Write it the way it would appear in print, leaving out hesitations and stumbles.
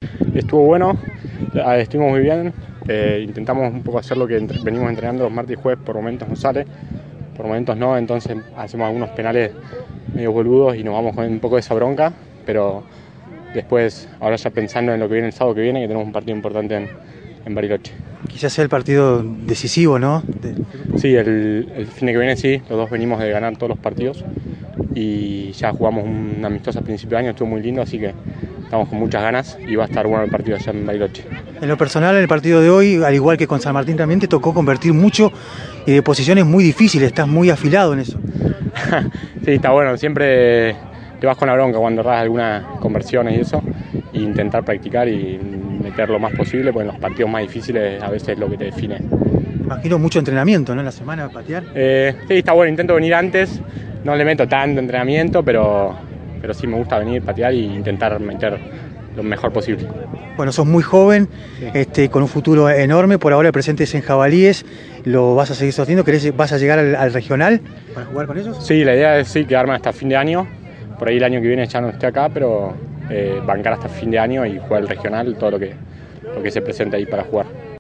Estuvo bueno, estuvimos muy bien, intentamos un poco hacer lo que venimos entrenando los martes y jueves, por momentos no sale, por momentos no, entonces hacemos algunos penales medio boludos y nos vamos con un poco de esa bronca, pero después, ahora ya pensando en lo que viene el sábado que viene, que tenemos un partido importante en Bariloche. Quizás sea el partido decisivo, ¿no? Sí, el fin de que viene sí, los dos venimos de ganar todos los partidos y ya jugamos un amistoso a principio de año, estuvo muy lindo, así que estamos con muchas ganas y va a estar bueno el partido allá en Bariloche. En lo personal, el partido de hoy, al igual que con San Martín, también te tocó convertir mucho y de posiciones muy difíciles, estás muy afilado en eso. Sí, está bueno, siempre te vas con la bronca cuando erras algunas conversiones y eso, e intentar practicar y meter lo más posible, porque en los partidos más difíciles a veces es lo que te define. Imagino mucho entrenamiento, ¿no? En la semana, patear. Sí, está bueno, intento venir antes, no le meto tanto entrenamiento, pero sí me gusta venir, patear e intentar meter lo mejor posible. Bueno, sos muy joven, Sí. con un futuro enorme, por ahora el presente es en Jabalíes, lo vas a seguir sosteniendo, ¿vas a llegar al regional para jugar con ellos? Sí, la idea es sí, quedarme hasta fin de año, por ahí el año que viene ya no esté acá, pero bancar hasta fin de año y jugar el regional, todo lo que se presente ahí para jugar.